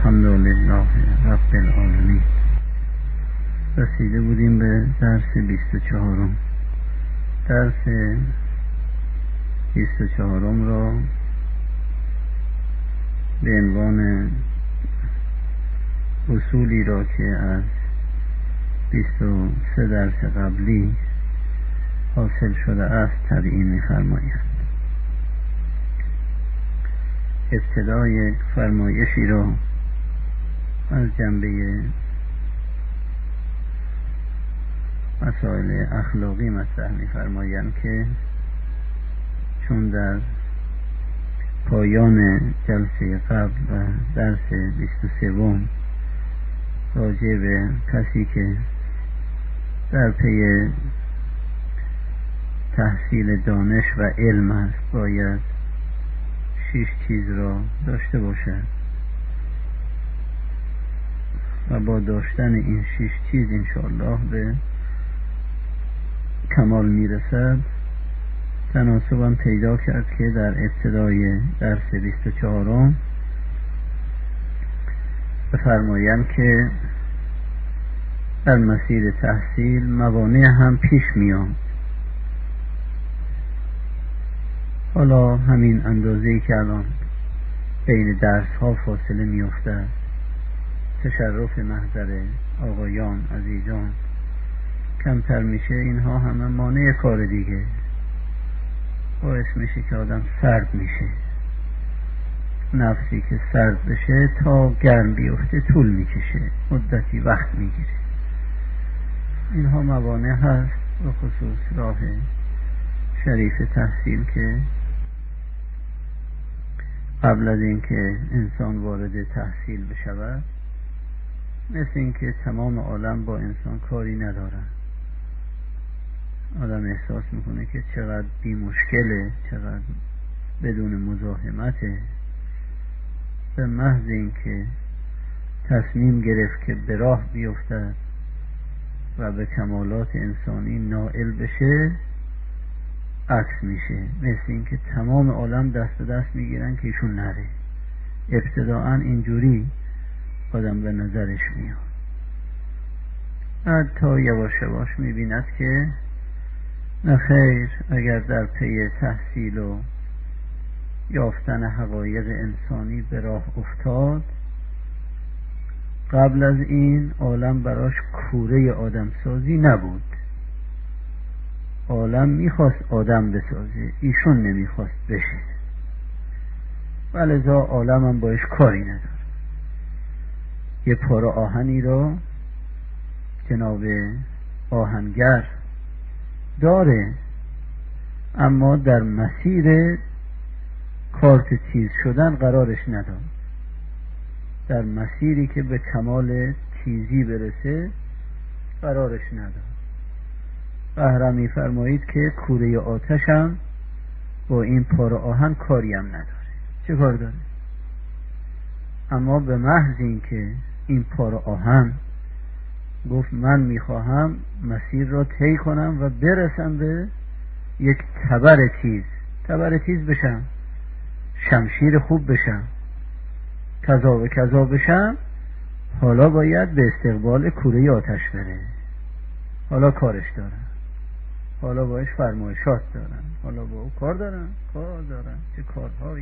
الحمدلله رب العالمین. رسیده بودیم به درس 24. درس 24 را به عنوان اصولی را که از 23 درس قبلی حاصل شده است تبیین می‌فرمایند. ابتدای فرمایشی را از جنبه مسائل اخلاقی مطرح می‌فرمایند که چون در پایان جلسه قبل و درس 23 راجع به کسی که در پی تحصیل دانش و علم است باید 6 چیز را داشته باشد و با داشتن این 6 چیز انشاءالله به کمال میرسد، تناسبا پیدا کرد که در ابتدای درس 24 بفرمایند که در مسیر تحصیل موانع هم پیش میاد. حالا همین اندازه‌ای که الان بین درس ها فاصله میفته، تشرف محضر آقایان عزیزان کمتر میشه، اینها همه مانع کار دیگه، باعث میشه که آدم سرد میشه. نفسی که سرد بشه تا گرم بیفته طول میکشه، مدتی وقت میگیره. اینها موانع هست، و خصوص راه شریف تحصیل که قبل از اینکه انسان وارد تحصیل بشود مثل اینکه تمام عالم با انسان کاری ندارن. آدم احساس میکنه که چقدر بی مشکله، چقدر بدون مزاحمته. به محض اینکه تصمیم گرفت که به راه بیفتد و به کمالات انسانی نائل بشه عکس میشه، مثل اینکه تمام عالم دست به دست میگیرن که ایشون نره. ابتداعا اینجوری آدم به نظرش میاد، بعد تا یواش یواش میبیند که نه خیر، اگر در پی تحصیل و یافتن حقایق انسانی به راه افتاد، قبل از این عالم براش کوره آدمسازی نبود. عالم میخواست آدم بسازه، ایشون نمیخواست بشه، ولذا عالم هم باش کاری نداره. یه پاره آهنی را جناب آهنگر داره، اما در مسیر کارت تیز شدن قرارش نداد. در مسیری که به کمال تیزی برسه قرارش نداد. قهرم می‌فرمایید که کوره آتشم با این پاره آهن کاری هم نداره. چه کار داره؟ اما به محض این که این پاره آهن گفت من میخواهم مسیر را طی کنم و برسم به یک تبر تیز بشم، شمشیر خوب بشم، کذا و کذا بشم، حالا باید به استقبال کوره آتش بره. حالا کارش دارن، حالا باش فرمایشات دارن، حالا با او کار دارن. چه کارهایی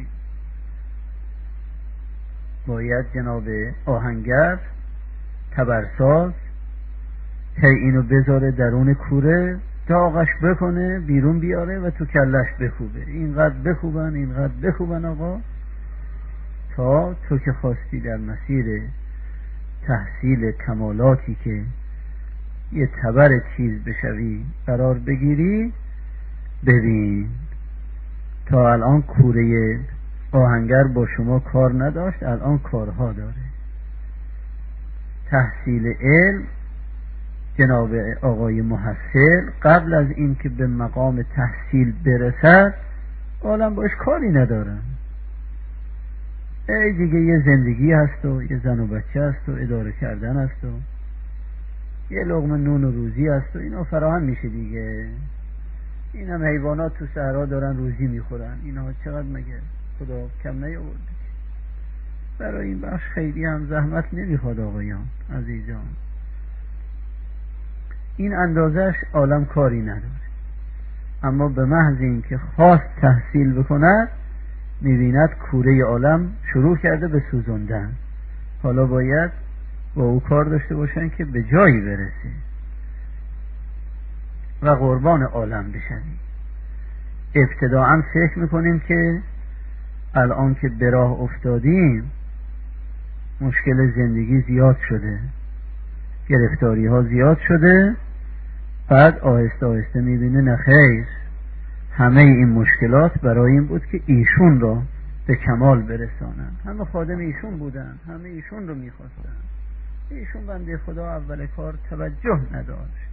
باید جناب آهنگر تبرساز هی اینو بذاره درون کوره، داغش بکنه بیرون بیاره و تو کلش بخوبه. اینقدر بخوبن آقا، تا تو که خواستی در مسیر تحصیل کمالاتی که یه تبر تیز بشوی قرار بگیری. ببین تا الان کوره آهنگر با شما کار نداشت، الان کارها داره. تحصیل علم، جناب آقای محصل قبل از این که به مقام تحصیل برسد عالم باش کاری ندارن. ای دیگه یه زندگی هست و یه زن و بچه هست و اداره کردن هست و یه لقمه نون و روزی هست و اینا فراهم میشه دیگه. این هم حیوانات تو صحرا دارن روزی میخورن، اینا چقدر مگه خدا کم نیاورده؟ برای این بخش خیلی هم زحمت نمیخواد آقایان عزیزان. این اندازش عالم کاری نداره، اما به محض این که خواست تحصیل بکند میبیند کوره عالم شروع کرده به سوزوندن. حالا باید با او کار داشته باشن که به جایی برسه و قربان عالم بشوی. ابتداعا فکر میکنیم که الان که به راه افتادیم مشکل زندگی زیاد شده، گرفتاری ها زیاد شده، بعد آهسته آهسته میبینه نه خیر، همه این مشکلات برای این بود که ایشون را به کمال برسانن. همه خادم ایشون بودن، همه ایشون رو میخواستن، ایشون بنده خدا اول کار توجه نداشت.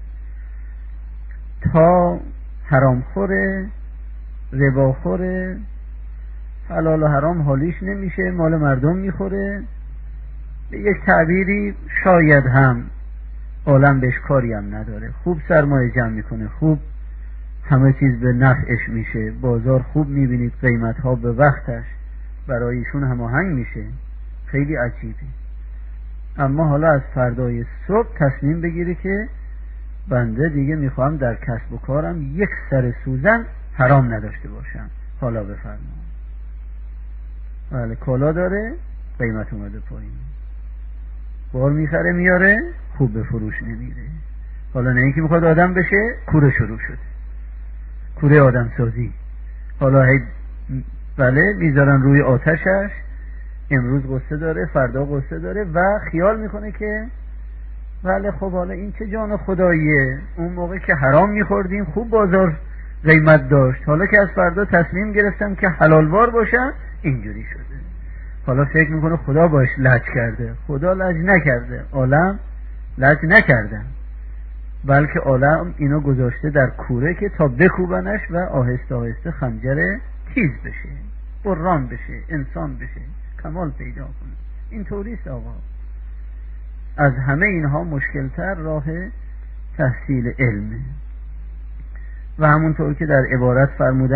تا حرامخوره، رباخوره، حلال و حرام حالیش نمیشه، مال مردم میخوره، به یک تعبیری شاید هم عالم بهش کاری هم نداره، خوب سرمایه جمع میکنه، خوب همه چیز به نفعش میشه، بازار خوب میبینید قیمت ها به وقتش برای ایشون هماهنگ میشه، خیلی عجیبه. اما حالا از فردای صبح تصمیم بگیری که بنده دیگه میخوام در کسب و کارم یک سر سوزن حرام نداشته باشم. حالا بفرما. بله کالا داره، قیمت اومده پایین، بار میخره میاره، خوب به فروش نمیره. حالا نه اینکه میخواد آدم بشه، کوره شروع شده، کوره آدم سازی. حالا بله میذارن روی آتشش، امروز قصه داره، فردا قصه داره و خیال میکنه که بله خب حالا این چه جان خداییه، اون موقع که حرام میخوردیم خوب بازار قیمت داشت، حالا که از فردا تصمیم گرفتم که حلالوار باشم اینجوری شده. حالا فکر میکنه خدا باش لج کرده. خدا لج نکرده، عالم لج نکردن، بلکه عالم اینو گذاشته در کوره که تا بکوبنش و آهسته آهسته خنجر تیز بشه، بران بشه، انسان بشه، کمال پیدا کنه. این طوریست آقا. از همه اینها مشکلتر راه تحصیل علمه و همونطور که در عبارت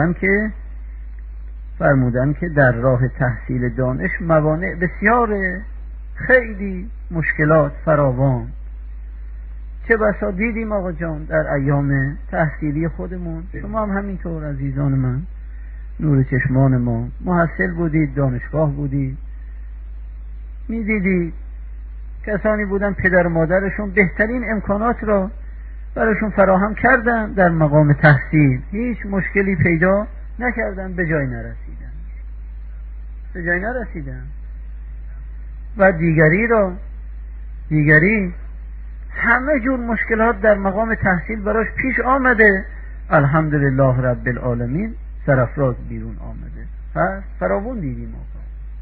فرمودن که در راه تحصیل دانش موانع بسیاره، خیلی مشکلات فراوان. چه بسا دیدیم آقا جان در ایام تحصیلی خودمون، شما هم همینطور عزیزان من، نور چشمان ما، محصل بودید، دانشگاه بودید، میدیدید کسانی بودن پدر و مادرشون بهترین امکانات را براشون فراهم کردن در مقام تحصیل، هیچ مشکلی پیدا نکردن، به جای نرسیدن و دیگری همه جور مشکلات در مقام تحصیل براش پیش آمده، الحمدلله رب العالمین سرافراز بیرون آمده. پس فراوون دیدیم آقا.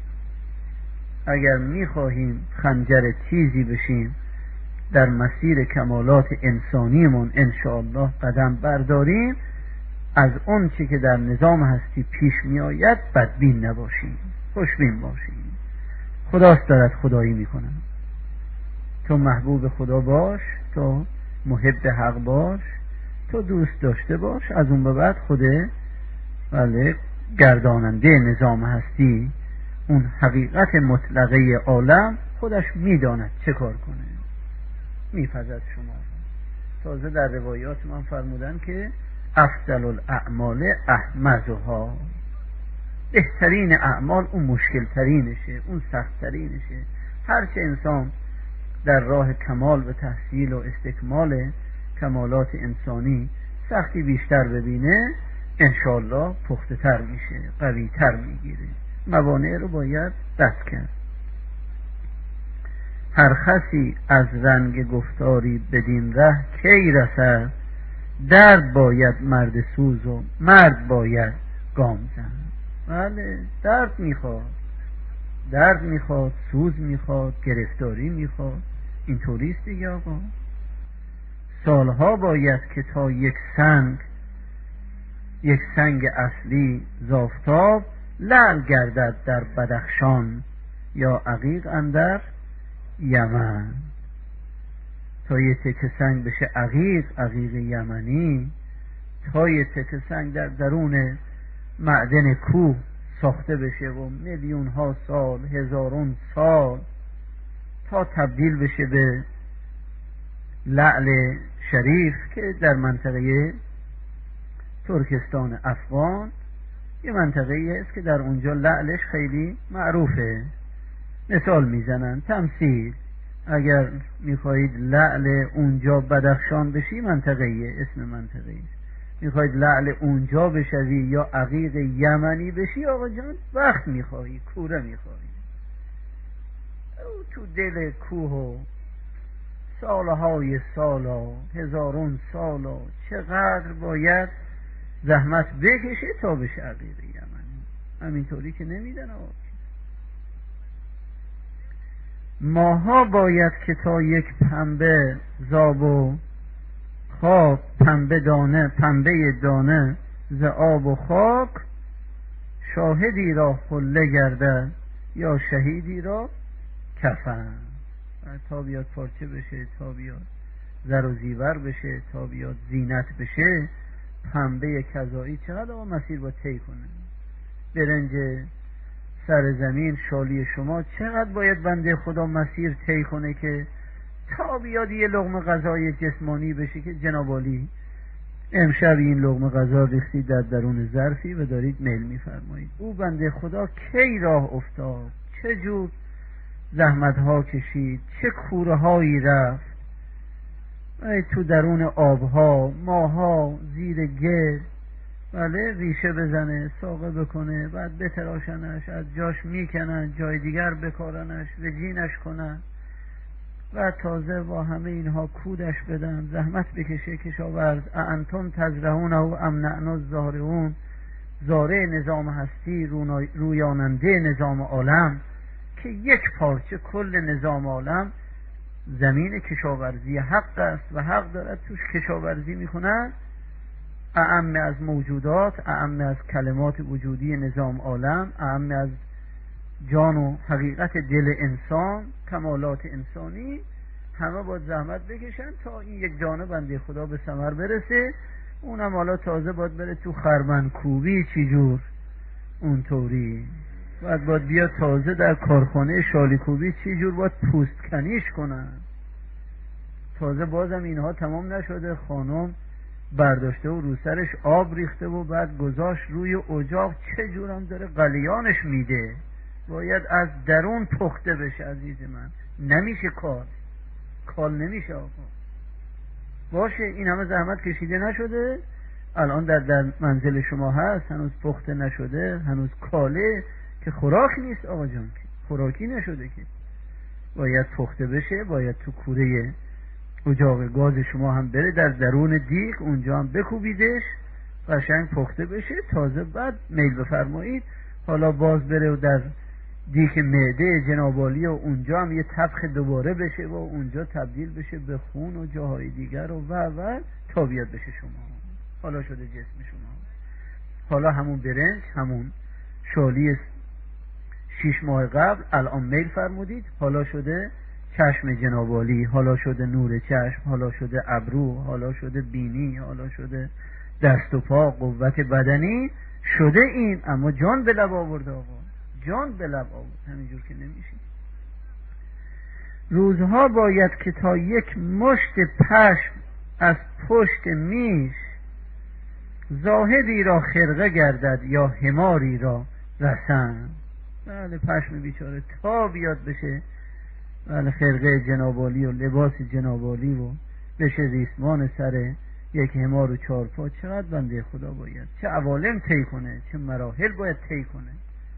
اگر میخواهیم خنجر تیزی بشیم در مسیر کمالات انسانیمون انشاءالله قدم برداریم، از اون چی که در نظام هستی پیش می آید بدبین نباشیم، خوشبین باشیم. خداست دارد خدایی میکنن، تو محبوب خدا باش، تو محب حق باش، تو دوست داشته باش، از اون به بعد خوده بله گرداننده نظام هستی، اون حقیقت مطلقه عالم خودش میداند چه کار کنه، میپذد شما. تازه در روایات من فرمودن که افضل الاعمال احمدها، بهترین اعمال اون مشکل ترینشه، اون سخت ترینشه. هرچه انسان در راه کمال و تحصیل و استکمال کمالات انسانی سختی بیشتر ببینه، انشالله پخته تر میشه، قوی تر میگیره. موانع رو باید دست کرد. هر خسی از رنگ گفتاری بدین ره کی رسد، درد باید مرد سوز و مرد باید گام زن. بله درد میخواد، سوز میخواد، گرفتاری میخواد، این طوریست دیگه آقا. سالها باید که تا یک سنگ اصلی زافتاب لعل گردد در بدخشان یا عقیق اندر یمن. تا یه تکه سنگ بشه عقیق یمنی، تا یه تکه سنگ در درون معدن کوه ساخته بشه و میلیون ها سال، هزارون سال، تا تبدیل بشه به لعل شریف که در منطقه ترکستان افغان یه منطقه است که در اونجا لعلش خیلی معروفه. مثال میزنن، تمثیل، اگر میخواهید لعل اونجا بدخشان بشی، منطقه اسم منطقه است. میخواهید لعل اونجا بشوی یا عقیق یمنی بشی، آقا جان وقت میخواهی، کوره میخواهی. تو دل کوه و سالهای سالا، هزارون سالا، چقدر باید زحمت بکشه تا بشه عقیق یمنی. همینطوری که نمیدن آقا. ماها باید که تا یک پنبه زاب و خاک، پنبه دانه ز آب و خاک، شاهدی را حله گردد یا شهیدی را کفن. تا بیاد پارچه بشه، تا بیاد زر و زیور بشه، تا بیاد زینت بشه، پنبه کذایی چقدر آقا مسیر با طی کنه. برنج سر زمین شالی شما چقدر باید بنده خدا مسیر طی کنه که تا بیاد یه لقمه غذای جسمانی بشه که جناب عالی امشب این لقمه غذا ریختید در درون ظرفی و دارید میل میفرمایید. او بنده خدا کی راه افتاد، چه جور زحمت ها کشید، چه کوره هایی رفت، تو درون آبها، ماها زیر گل، بله، ریشه بزنه، ساقه بکنه، بعد بتراشنش، از جاش میکنن، جای دیگر بکارنش، وجینش کنن و تازه با همه اینها کودش بدن، زحمت بکشه کشاورز. اانتم تزرعونه ام نحن الزارعون، زارع نظام هستی، رویاننده نظام عالم، که یک پارچه کل نظام عالم زمین کشاورزی حق است و حق دارد توش کشاورزی میکنن. اعم از موجودات، اعم از کلمات وجودی نظام عالم، اعم از جان و حقیقت دل انسان، کمالات انسانی، همه باید زحمت بکشن تا این یک دانه بنده خدا به ثمر برسه. اونم حالا تازه باید بره تو خرمن کوبی، چی جور اونطوری باید بیاد تازه در کارخانه شالی کوبی چی جور باید پوست کنیش کنن. تازه بازم اینها تمام نشده، خانم برداشته و رو سرش آب ریخته و بعد گذاشت روی اجاق، چه جورم داره قلیانش میده. باید از درون پخته بشه عزیز من، نمیشه کال نمیشه آقا. باشه این همه زحمت کشیده نشده، الان در منزل شما هست، هنوز پخته نشده، هنوز کاله که خوراک نیست آقا جان، که خوراکی نشده، که باید پخته بشه، باید تو کوره اجاق گاز شما هم بره در درون دیگ، اونجا هم بکوبیدش قشنگ پخته بشه، تازه بعد میل بفرمایید حالا باز بره و در دیگ معده جنابالی و اونجا هم یه طبخ دوباره بشه و اونجا تبدیل بشه به خون و جاهای دیگر و تا بیاد بشه شما. حالا شده جسم شما، حالا همون برنج، همون شالی 6 ماه قبل الان میل فرمودید، حالا شده چشم جنابالی، حالا شده نور چشم، حالا شده ابرو، حالا شده بینی، حالا شده دست و پا، قوت بدنی شده این. اما جان به لب آورد آقا، جان به لب آورد، همینجور که نمیشه. روزها باید که تا یک مشت پشم از پشت میش، زاهدی را خرقه گردد یا حماری را رسن. بله پشم بیچاره تا بیاد بشه بله خرقه جنابالی و لباس جنابالی و بشه ریسمان سر یک حمار و 4 پا، چقدر بنده خدا باید چه عوالم طی کنه، چه مراحل باید طی کنه،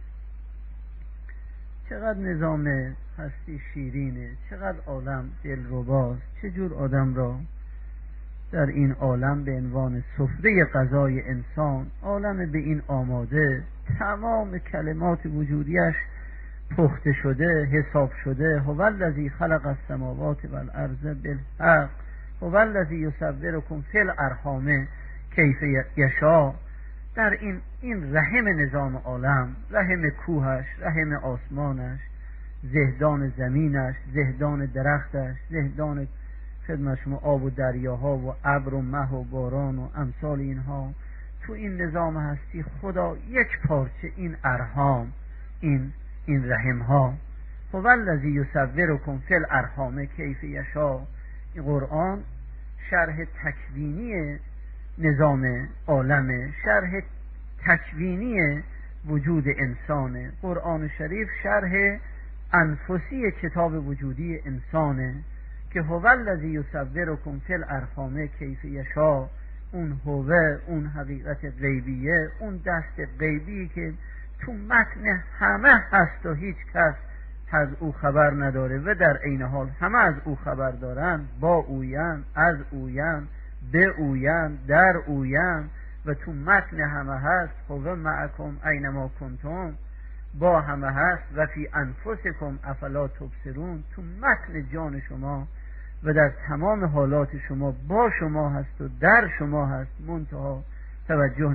چقدر نظام هستی شیرینه، چقدر عالم دلرباست، چه جور آدم را در این عالم به عنوان سفره غذای انسان، عالم به این آماده، تمام کلمات وجودیش پخته شده، حساب شده. هو الذی خلق السماوات والارض بالحق هو الذی یصورکم فی الارحام کیف یشاء. در این رحم نظام عالم، رحم کوهش، رحم آسمانش، زهدان زمینش، زهدان درختش، زهدان خدمت شما آب و دریاها و ابر و مه و باران و امثال اینها، تو این نظام هستی خدا یک پارچه این ارحام، این رحم ها، هو الذی یصورکم فی الارحام کیف یشاء. این قرآن شرح تکوینی نظام عالم، شرح تکوینی وجود انسانه. قرآن شریف شرح انفسی کتاب وجودی انسانه که هو الذی یصورکم فی الارحام کیف یشاء. اون هوه، اون حقیقت غیبیه، اون دست غیبی که تو متن همه هست و هیچ کس از او خبر نداره و در عین حال همه از او خبر دارن، با اوین، از اوین، به اوین، در اوین و تو متن همه هست. هو معکم اینما کنتم، با همه هست. و فی انفسکم افلا تبصرون، تو متن جان شما و در تمام حالات شما با شما هست و در شما هست، منتها توجه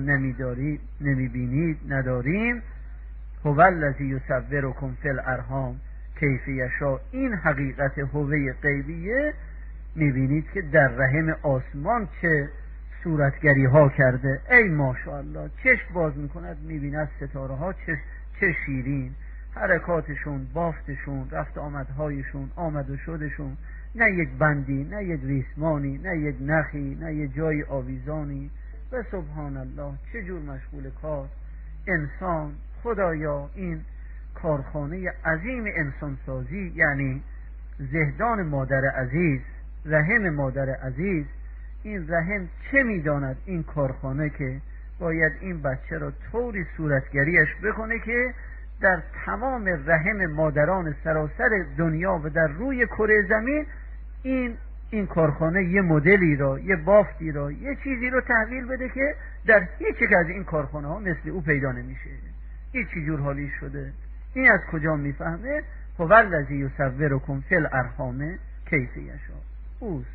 نمیبینید، نداریم. هو الذی یصورکم فی الارحام کیف یشاء. این حقیقت هوه غیبیه میبینید که در رحم آسمان چه صورتگری ها کرده. ای ماشاءالله، چشم باز میکند میبیند ستاره ها چه شیرین، حرکاتشون، بافتشون، رفت آمدهایشون، آمد و شدشون، نه یک بندی، نه یک ریسمانی، نه یک نخی، نه یک جای آویزانی. و سبحان الله چه جور مشغول کار انسان. خدایا این کارخانه عظیم انسانسازی، یعنی زهدان مادر عزیز، رحم مادر عزیز، این رحم چه میداند این کارخانه که باید این بچه را طوری صورتگریش بکنه که در تمام رحم مادران سراسر دنیا و در روی کره زمین این کارخانه یه مدلی را، یه بافتی را، یه چیزی رو تحویل بده که در هیچ یک از این کارخانه ها مثل او پیدا نمیشه. این چی جور حالی شده؟ این از کجا میفهمه؟ هو الذی یصورکم فی الارحام کیف یشاء. او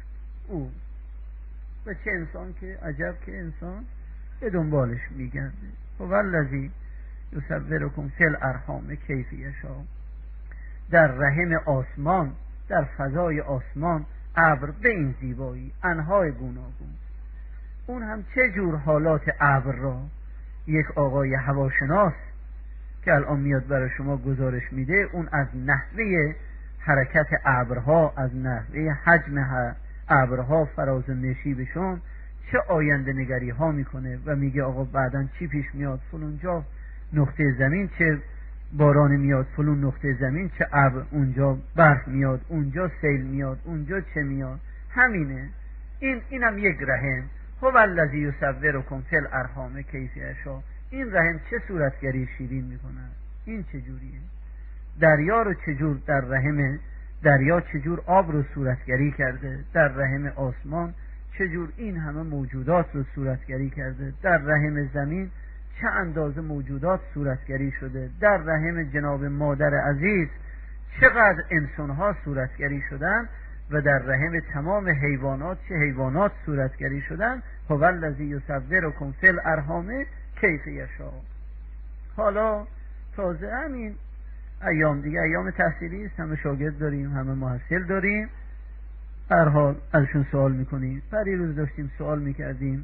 و چه انسان که عجب که انسان به دنبالش میگرده. هو الذی یصورکم فی الارحام کیف یشاء. در رحم آسمان، در فضای آسمان ابر به این زیبایی، انهای گوناگون. اون هم چه جور حالات ابر را یک آقای هواشناس که الان میاد برای شما گزارش میده، اون از نحوه حرکت ابرها، از نحوه حجم ابرها، فراز و نشیبشون چه آینده نگری ها میکنه و میگه آقا بعداً چی پیش میاد، فلان جا نقطه زمین چه باران میاد، فلان نقطه زمین چه ابر، اونجا برف میاد، اونجا سیل میاد، اونجا چه میاد. همینه. اینم یک رحم. هو الذی یصورکم فی الارحام کیف یشاء. این رحم چه صورتگری شیرین میکنه. این چجوریه؟ دریا رو چجور در رحم دریا چجور آب رو صورتگری کرده، در رحم آسمان چجور این همه موجودات رو صورتگری کرده، در رحم زمین چه اندازه موجودات صورتگری شده، در رحم جناب مادر عزیز چقدر انسانها صورتگری شدن و در رحم تمام حیوانات چه حیوانات صورتگری شدن. هو الذی یصورکم فی الارحام کیف یشاء. حالا تازه همین ایام دیگه ایام تحصیلی است، همه شاگرد داریم، همه محصل داریم، هر حال ازشون سوال میکنیم. پریروز داشتیم سوال میکردیم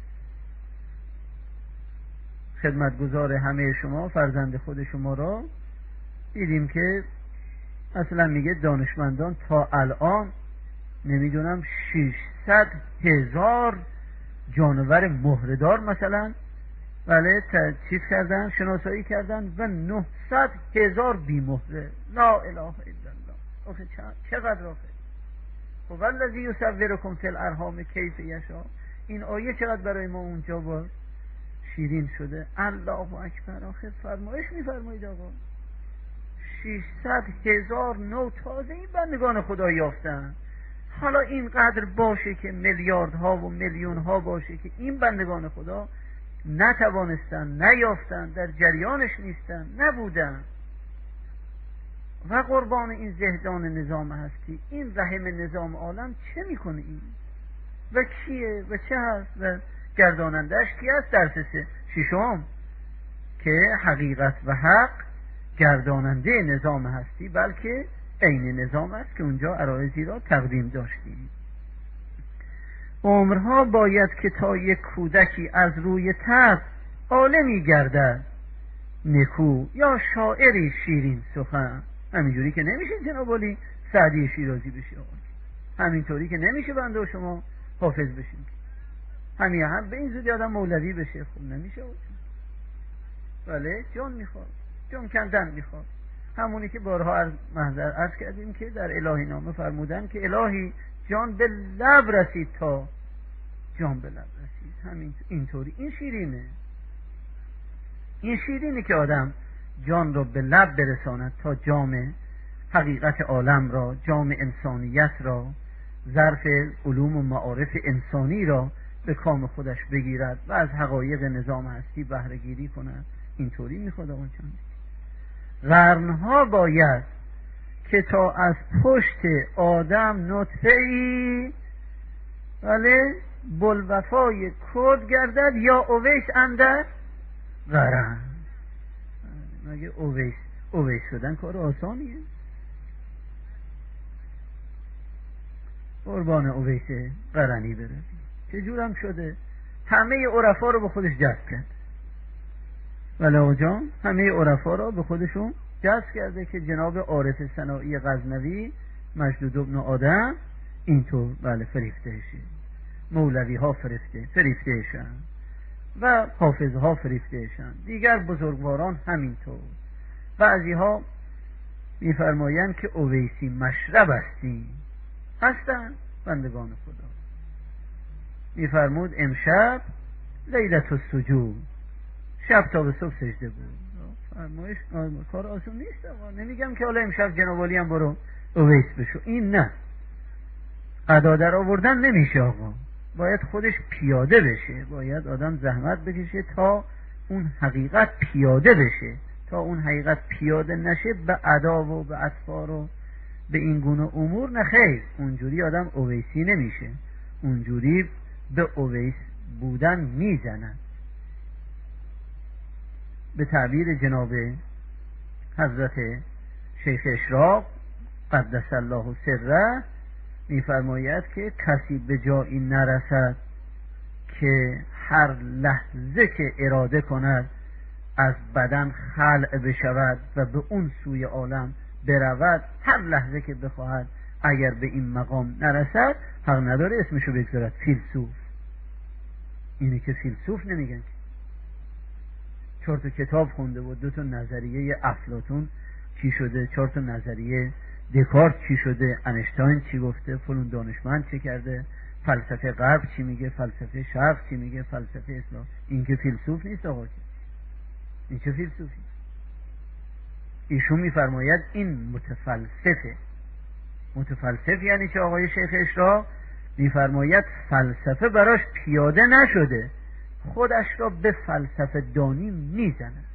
خدمتگزار همه شما، فرزند خود شما را، دیدیم که اصلا میگه دانشمندان تا الان نمیدونم 600,000 جانور مهره‌دار مثلا بله چیز کردن، شناسایی کردن و 900,000 بیمهره. لا اله الا الله. آخه چقدر آخه. هو الذی یصورکم فی الارحام کیف یشاء. این آیه چقدر برای ما اونجا با شیرین شده. الله اکبر. آخه فرمایش میفرمایید آقا 600,000 نوع تازه این بندگان خدا یافتن. حالا اینقدر باشه که میلیاردها و میلیونها باشه که این بندگان خدا نتوانستن، نیافتن، در جریانش نیستن، نبودن و قربان این زهدان نظام هستی. این رحم نظام عالم چه میکنه این و کیه و چه هست و گردانندش کی هست؟ درس ششم که حقیقت و حق گرداننده نظام هستی، بلکه عین نظام است که اونجا عرایضی را تقدیم داشتیم. عمرها باید که تا یک کودکی از روی تب عالمی گردد نکو یا شاعری شیرین سخن. همینجوری که نمیشه جناب علی سعدی شیرازی بشه، همینطوری که نمیشه بنده و شما حافظ بشیم، همین هم به این زودی آدم مولوی بشه، خب نمیشه. بله جان میخواد، جان کندن میخواد، همونی که بارها عرض کردیم که در الهی نامه فرمودن که الهی جان به لب رسید تا جان به لب رسید. همین اینطوری این شیرینه که آدم جان رو به لب برساند تا جام حقیقت عالم را، جام انسانیت را، ظرف علوم و معارف انسانی را به کام خودش بگیرد و از حقایق نظام هستی بهره گیری کند. اینطوری میخواد آقا چند قرنها باید که تا از پشت آدم نطفه‌ای ولی بلوفای کود گردد یا اویس اندر قرن. مگه اویس شدن کار آسانیه؟ قربان اویس قرنی بره، چجورم شده همه عرفا رو به خودش جذب کرد. ولی آقا جان همه عرفا رو به خودشون جذب کرده که جناب عارف سنایی غزنوی مجدود ابن آدم اینطور بله فریفتهشه، مولوی ها فریفتهشن و حافظ ها فریفتهشن، دیگر بزرگواران همینطور. بعضی ها میفرمایند که اویسی مشرب هستن بندگان خدا. میفرمود امشب لیلت السجود، شب تا به صبح سجده بود. فرمایش کار آسون نیست آقا. نمیگم که حالا امشب جناب علی هم برو اویس بشو، این نه، ادا در آوردن نمیشه آقا، باید خودش پیاده بشه، باید آدم زحمت بکشه تا اون حقیقت پیاده بشه. تا اون حقیقت پیاده نشه به ادا و به اطفار و به این گونه امور نخیر، اونجوری آدم اویسی نمیشه، اونجوری به اویس بودن میزنن. به تعبیر جناب حضرت شیخ اشراق قدس الله سره میفرماید که کسی به جایی نرسد که هر لحظه که اراده کند از بدن خلع بشود و به اون سوی عالم برود، هر لحظه که بخواهد اگر به این مقام نرسد حق نداره اسمشو بگذارد فیلسوف. اینه که فیلسوف نمیگن، 4 تا کتاب خونده بود، 2 تا نظریه افلاطون چی شده، 4 تا نظریه دکارت چی شده، انشتاین چی گفته، فلان دانشمند چه کرده، فلسفه غرب چی میگه، فلسفه شرق چی میگه، فلسفه اسلام. این که فیلسوف نیست آقا، این چه فیلسوفی؟ ایشون میفرماید این متفلسف یعنی که آقای شیخ اشراق میفرماید فلسفه براش پیاده نشده، خودش را به فلسفه دانی میزنه،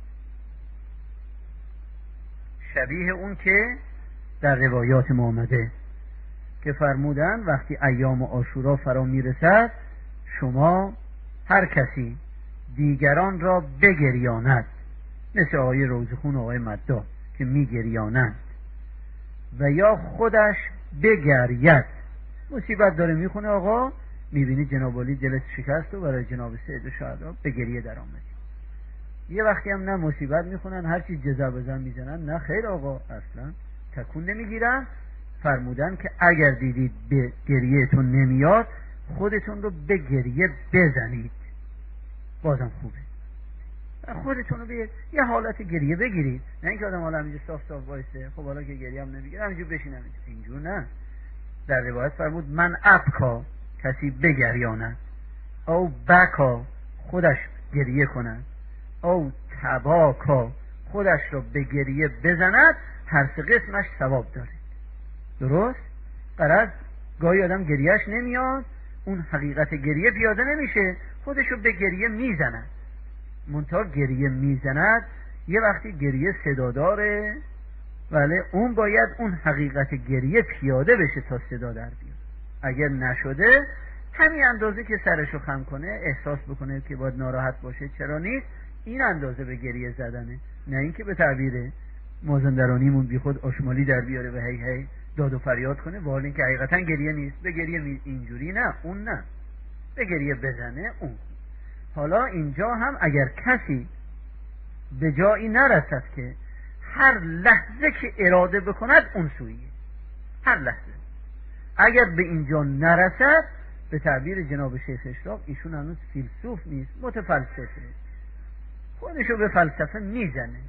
شبیه اون که در روایات ما آمده که فرمودن وقتی ایام عاشورا فرا میرسد شما هر کسی دیگران را بگریاند، مثل آقای روزخون و آقای مددا که میگریانند، و یا خودش بگرید. مصیبت داره میخونه آقا، میبینی جناب علی دلش شکست و برای جناب سید شهدا به گریه در آمد. یه وقتی هم نه مصیبت میخونن هرچی جزا بزن میزنن، نه خیر آقا اصلا تکون نمیگیرن. فرمودن که اگر دیدید به گریهتون نمیاد خودتون رو به گریه بزنید، بازم خوبه، خودتون رو به یه حالت گریه بگیرید، نه اینکه آدم حالا همینجا صاف وایسه خب حالا که گریه هم نمیگیره همینجا بشینم، اینجور نه. در روایت فرمود من ابکا، کسی بگریاند، او بکا خودش گریه کند، او تباکا خودش رو به گریه بزند، هر سه قسمش ثواب داره. درست؟ غرض گاهی آدم گریهش نمیاد، اون حقیقت گریه پیاده نمیشه، خودش رو به گریه میزند. منتها گریه میزند یه وقتی گریه صدا داره، ولی اون باید اون حقیقت گریه پیاده بشه تا صدا در بیاد. اگر نشده همین اندازه که سرشو خم کنه احساس بکنه که باید ناراحت باشه، چرا نیست، این اندازه به گریه زدنه، نه اینکه به تعبیر مازندرانیمون بی خود آشمالی در بیاره و هی هی داد و فریاد کنه، و حال اینکه حقیقتا گریه نیست به گریه اینجوری نه، اون نه. به گریه بزنه اون. حالا اینجا هم اگر کسی به جایی نرسد که هر لحظه که اراده بکند اون سویه، هر لحظه اگر به اینجا نرسد، به تعبیر جناب شیخ اشراق، ایشون هنوز فیلسوف نیست، متفلسفه، خودشو به فلسفه میزنه.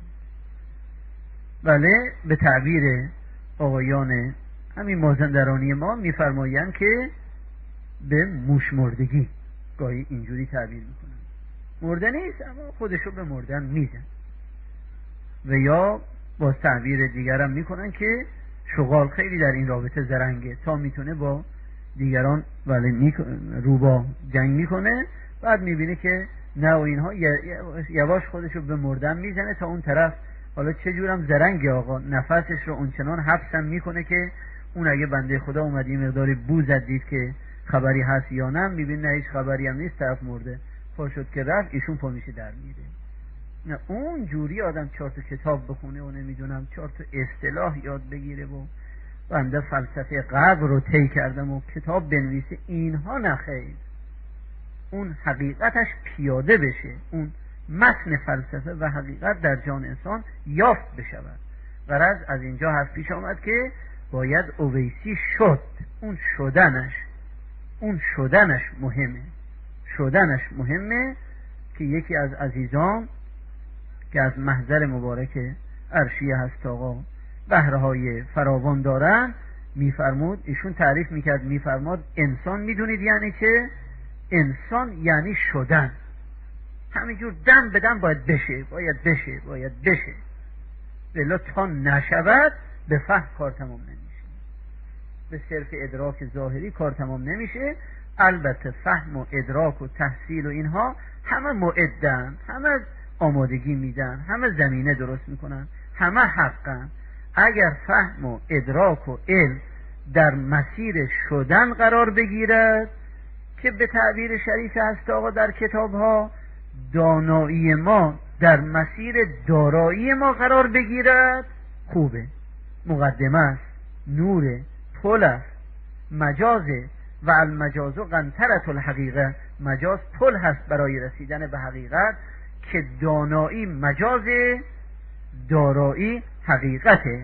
بله، به تعبیر آقایان همین مازندرانی ما میفرمایند که به موش مردگی، گاهی اینجوری تعبیر میکنن، مرده نیست اما خودشو به مردن میزن. و یا با تعبیر دیگرم میکنن که شغال خیلی در این رابطه زرنگه، تا میتونه با دیگران روبا جنگ میکنه، بعد میبینه که نه و اینها یواش خودشو به مردن میزنه تا اون طرف. حالا چجورم زرنگه آقا، نفسش رو اونچنان حبسم میکنه که اون اگه بنده خدا اومد یه مقداری بو زد دید که خبری هست یا نه، میبینه نه هیچ خبری هم نیست، طرف مرده، پا شد که رفت، ایشون پا میشه در میره. نه اون جوری آدم 4 تا کتاب بخونه و نمیدونم 4 تا اصطلاح یاد بگیره و بنده فلسفه قبر رو طی کردم و کتاب بنویسه، اینها نخیر. اون حقیقتش پیاده بشه، اون متن فلسفه و حقیقت در جان انسان یافت بشود. غرض از اینجا حرف پیش آمد که باید اویسی شد، اون شدنش مهمه که یکی از عزیزان که از محضر مبارک عرشیه هست آقا بهرهای فراوان دارن میفرمود، ایشون تعریف میکرد، میفرماد انسان میدونید یعنی چه؟ انسان یعنی شدن، همینجور دم به دم باید بشه ولی تا نشود به فهم کار تمام نمیشه، به صرف ادراک ظاهری کار تمام نمیشه. البته فهم و ادراک و تحصیل و اینها همه معدن، همه آمادگی میدن، همه زمینه درست میکنن، همه حقن. اگر فهم و ادراک و علم در مسیر شدن قرار بگیرد که به تعبیر شریف هست آقا در کتاب ها، دانایی ما در مسیر دارایی ما قرار بگیرد، خوبه، مقدمه است، نور، پل است، مجازه و المجاز قنطرة الحقیقه، مجاز پل هست برای رسیدن به حقیقت، که دانایی مجاز، دارایی حقیقته،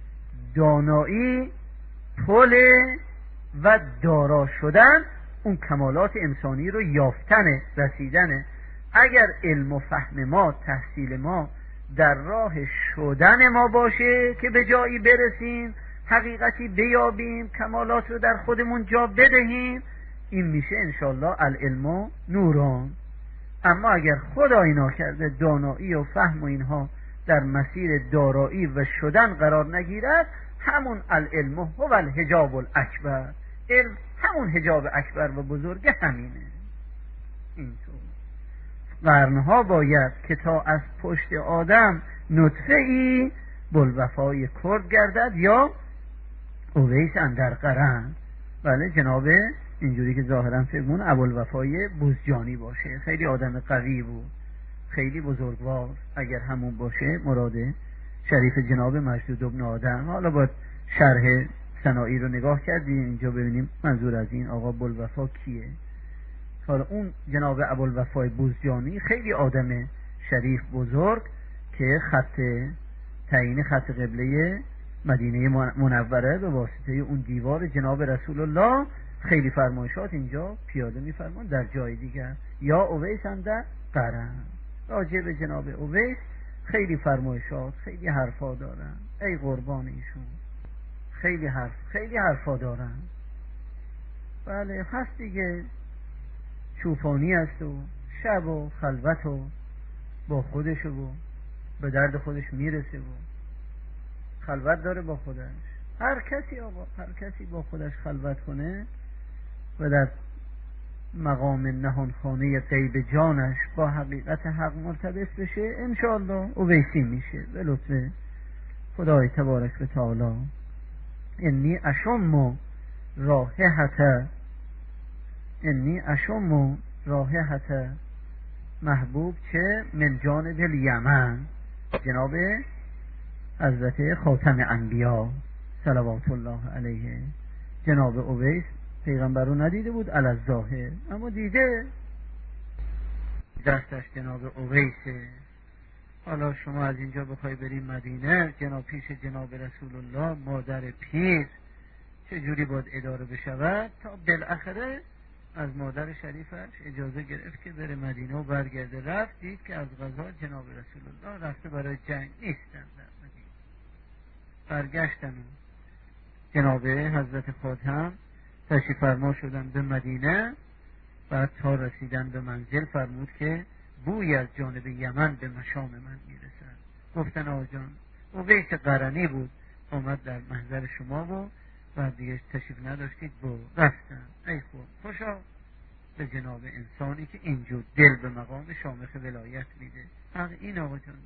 دانایی پل و دارا شدن اون کمالات انسانی رو یافتن، رسیدنه. اگر علم و فهم ما، تحصیل ما در راه شدن ما باشه که به جایی برسیم، حقیقتی بیابیم، کمالات رو در خودمون جا بدهیم، این میشه انشالله العلم نوران. اما اگر خدای ناکرده دانایی و فهم و اینها در مسیر دارایی و شدن قرار نگیرد، همون العلم هو الحجاب الاکبر، علم همون حجاب اکبر و بزرگ همینه. اینطور قرنها باید که تا از پشت آدم نطفه ای بلوفای کرد گردد یا اویس اندر قرن. بله جناب اینجوری که ظاهرا فرمون ابوالوفای بوزجانی باشه، خیلی آدم قوی بود، خیلی بزرگوار، اگر همون باشه مراد شریف جناب مجدود ابن آدم. حالا باید شرح سنایی رو نگاه کردیم اینجا ببینیم منظور از این آقا بوالوفا کیه. حالا اون جناب ابوالوفای بوزجانی خیلی آدم شریف بزرگ که تعیین خط قبله مدینه منوره به واسطه اون دیوار جناب رسول الله خیلی فرمایشات اینجا پیاده میفرمان، در جای دیگر یا اویس اندر قرن. راجع به جناب اویس خیلی فرمایشات، خیلی حرفا دارن، ای قربان ایشون، خیلی حرفا دارن. بله هست دیگه، چوپانی است و شب و خلوت و با خودش و به درد خودش میرسه و خلوت داره با خودش. هر کسی با خودش خلوت کنه و در مقام نهانخانه غیب جانش با حقیقت حق مرتبط بشه، انشاءالله اویسی میشه به لطف خدای تبارک و تعالی. انی اشم رائحة محبوب چه من جانب الیمن، جناب حضرت خاتم انبیا صلوات الله علیه، جناب اویس پیغمبر رو ندیده بود علی الظاهر، اما دیده دستش جناب اویسه. حالا شما از اینجا بخوای بریم مدینه، پیش جناب رسول الله مادر پیر چجوری باید اداره بشود تا بالاخره از مادر شریفش اجازه گرفت که بره مدینه و برگرده. رفت دید که از قضا جناب رسول الله رفته برای جنگ نیستن در مدینه. برگشتن جناب حضرت خاتم تشریف فرما شدن به مدینه. بعد تا رسیدن به منزل فرمود که بوی از جانب یمن به مشام من میرسد. گفتن آقا جان اویس قرنی بود اومد در محضر شما و بعد دیگه تشریف نداشتید رفتن. ای خوشا به جناب انسانی که اینجور دل به مقام شامخ ولایت میده. حق این آقا جان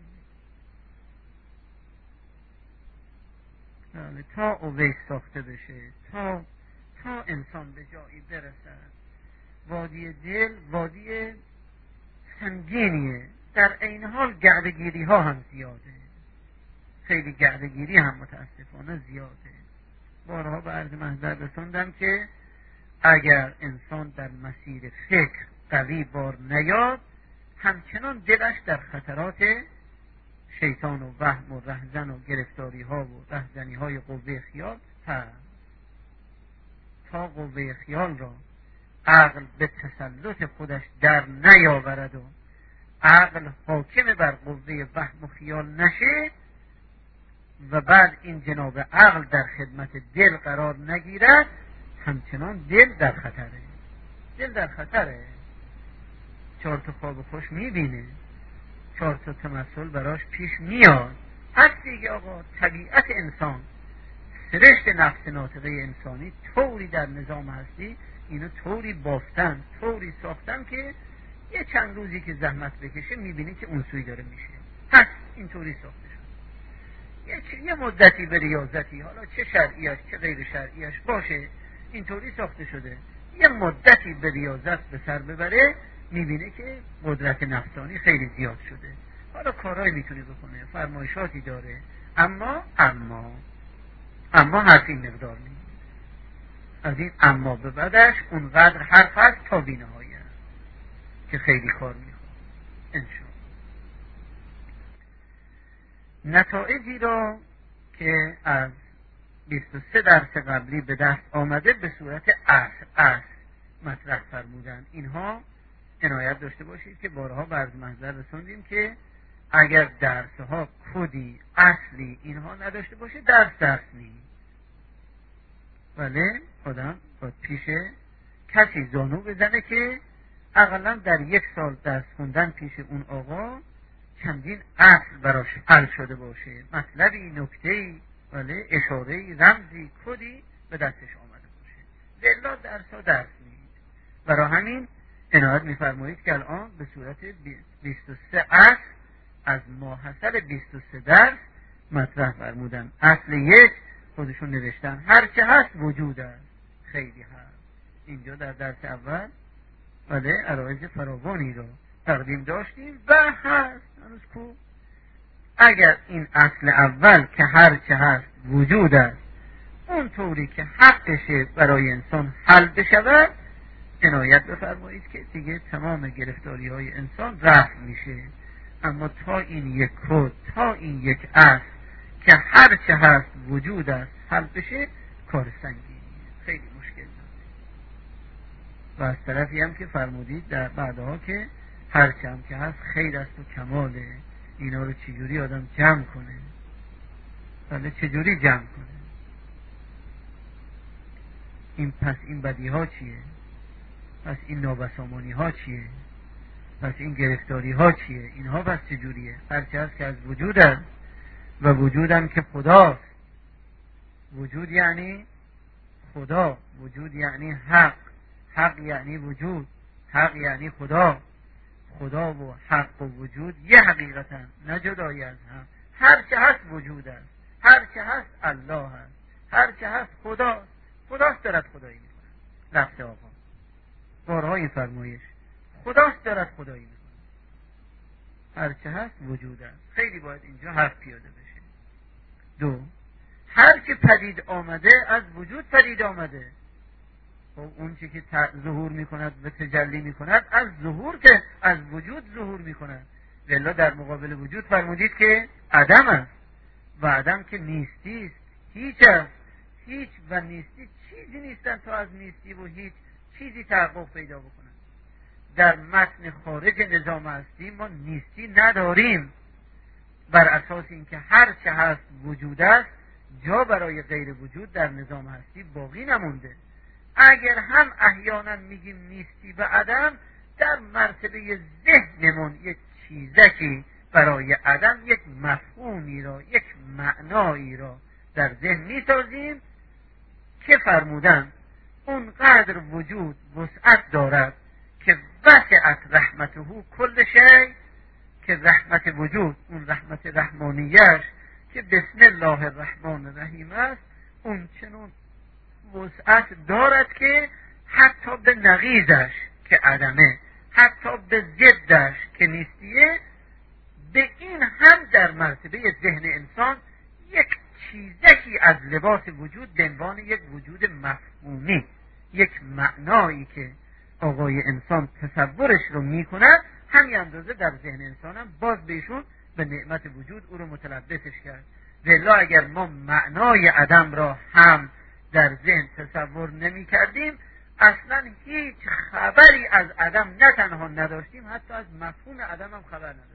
دیگه. تا اویس ساخته بشه، تا انسان به جایی برسد. وادی دل وادی سنگینیه، در این حال گردگیری ها هم زیاده، خیلی گردگیری هم متاسفانه زیاده. بارها به عرض محضر رسوندم که اگر انسان در مسیر فکر قوی بار نیاد، همچنان دلش در خطرات شیطان و وهم و رهزن و گرفتاری ها و رهزنی های قوه خیال هست. تا قوه خیال را عقل به تسلط خودش در نیاورد و عقل حاکم بر قوه وهم و خیال نشه و بعد این جناب عقل در خدمت دل قرار نگیرد، همچنان دل در خطره. دل در خطره. 4 تا خواب خوش میبینه، 4 تا تمثل براش پیش میاد. هست دیگه آقا، طبیعت انسان، سرشت نفس ناطقه انسانی طوری در نظام هستی، اینو طوری بافتن، طوری ساختن که یه چند روزی که زحمت بکشه میبینی که اون سوی داره میشه. هست اینطوری ساخته شد. یه مدتی به ریاضتی، حالا چه شرعیش چه غیر شرعیش باشه، اینطوری ساخته شده. یه مدتی به ریاضت به سر ببره، میبینه که قدرت نفسانی خیلی زیاد شده. حالا کارهایی میتونه بکنه، فرمایشاتی داره، اما حرف این مقدار نیست. از این اما به بعدش اونقدر حرف هست تا بی‌نهایت که خیلی کار میخواد. انشاءالله نتایجی را که از 23 درس قبلی به دست آمده به صورت اصل مطرح فرمودن. اینها عنایت داشته باشید که بارها به عرض محضر رسوندیم که اگر درسها کدی اصلی اینها نداشته باشه درس نیست. ولی آدم باید پیش کسی زانو بزنه که اقلا در 1 سال درس خوندن پیش اون آقا چندین اصل براش حل شده باشه، مطلبی، نکته‌ای، ولی اشاره‌ای، رمزی، کدی به دستش آمده باشه. لله درس نیست. برای همین عنایت می‌فرمایید که الان به صورت 23 اصل از ماحصل 23 درس مطرح فرمودن. اصل 1 خودشون نوشتن هرچه هست وجود است. خیلی هست اینجا در درس اول، ولی عرایض فراوانی رو تقدیم داشتیم و هست هنوز کو. اگر این اصل اول که هرچه هست وجود است اون طوری که حقشه برای انسان حل بشود، عنایت بفرمایید که دیگه تمام گرفتاری های انسان رفع میشه. اما تا این یک کد، تا این یک اصل که هرچه هست وجود است حل بشه، کار سنگینیه، خیلی مشکل داره. و از طرفی هم که فرمودید در بعدها که هرچه هم که هست خیر است و کماله، اینا رو چجوری آدم جمع کنه؟ ولی چجوری جمع کنه؟ پس این بدی ها چیه؟ پس این نابسامانی ها چیه؟ پس این گرفتاری ها چیه؟ اینها پس چجوریه؟ هرچه هست که از وجود است و وجودم که خداست. وجود یعنی خدا، وجود یعنی حق، حق یعنی وجود، حق یعنی خدا. خدا و حق و وجود یه حقیقتن، نه جدایی از هم. هرچه هست وجود است، هرچه هست الله هست، هرچه هست خداست. خداست دارد خدایی میکنه. لفظ آقا بارها این فرمایش، خداست دارد خدایی میکنه. هرچه هست وجود است. خیلی باید اینجا حرف پیاده بشه. 2 هرچه پدید آمده از وجود پدید آمده. خب اون چی که ظهور میکند و تجلی میکند از ظهور که از وجود ظهور میکند. لله در مقابل وجود فرمودید که عدم است و عدم که نیستی است، هیچ است. هیچ و نیستی چیزی نیستن تا از نیستی و هیچ چیزی تحقق پیدا بکنن. در متن خارج نظام هستی ما نیستی نداریم، بر اساس اینکه هر چه هست وجود است، جا برای غیر وجود در نظام هستی باقی نمونده. اگر هم احیانا میگیم نیستی و عدم، در مرتبه ذهنمون یک چیزکی برای عدم، یک مفهومی را، یک معنایی را در ذهن میسازیم که فرمودن اونقدر وجود وسعت دارد که وسعت رحمته کل شی، که رحمت وجود، اون رحمت رحمانیش که بسم الله الرحمن الرحیم است، اون چنون وسعت دارد که حتی به نقیضش که عدمه، حتی به ضدش که نیستیه، به این هم در مرتبه ذهن انسان یک چیزکی از لباس وجود به عنوان یک وجود مفهومی، یک معنایی که آقای انسان تصورش رو میکند، همین اندازه در ذهن انسان هم باز بهشون به نعمت وجود او رو متلبسش کرد. ولی اگر ما معنای عدم را هم در ذهن تصور نمی کردیم، اصلا هیچ خبری از عدم نه تنها نداشتیم، حتی از مفهوم عدم هم خبر نداشتیم.